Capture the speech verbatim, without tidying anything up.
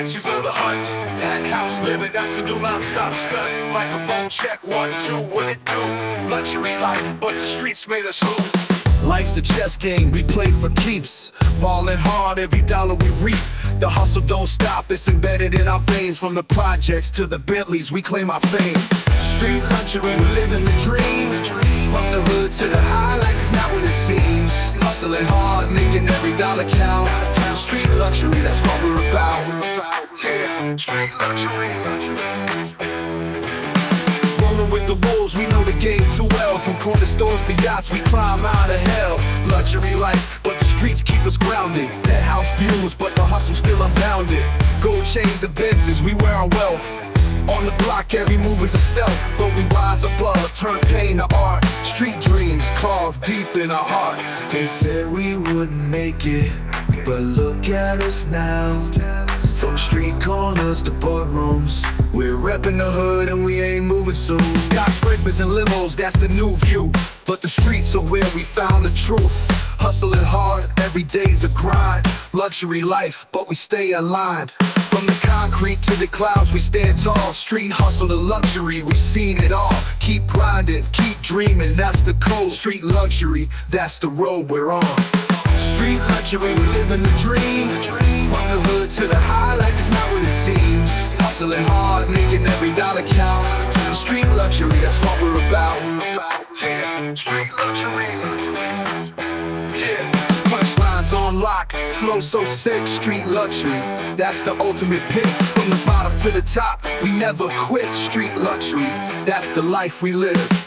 mansions or the huts. Penthouse living, that's the new mountaintop stunt. Microphone check, one, two, what it do? Luxury life, but the streets made us lose. Life's a chess game, we play for keeps. Ballin' hard, every dollar we reap. The hustle don't stop, it's embedded in our veins. From the projects to the Bentleys, we claim our fame. Street luxury, we living the dream. From the hood to the high, life is not what it seems. Hustling hard, making every dollar count. Street luxury, that's what we're about. Yeah, street luxury. Rolling with the wolves, we know the game too well. From corner stores to yachts, we climb out of hell. Luxury life, but the streets keep us grounded. Penthouse views, but the hustle still unbounded. Gold chains and Benzes, we wear our wealth. On the block, every move is a stealth, but we rise above, turn pain to art. Street dreams carved deep in our hearts. They said we wouldn't make it, but look at us now. From street corners to boardrooms, we're repping the hood and we ain't moving soon. Skyscrapers and limos, that's the new view. But the streets are where we found the truth. Hustling hard, every day's a grind. Luxury life, but we stay aligned. From the concrete to the clouds, we stand tall. Street hustle to luxury, we've seen it all. Keep grinding, keep dreaming, that's the code. Street luxury, that's the road we're on. Street luxury, we living the dream. From the hood to the high, life is not what it seems. Hustling hard, making every dollar count. Street luxury, that's what we're about. Yeah, street luxury. Yeah, punchlines on lock, flow so sick. Street luxury, that's the ultimate pick. From the bottom to the top, we never quit. Street luxury, that's the life we live.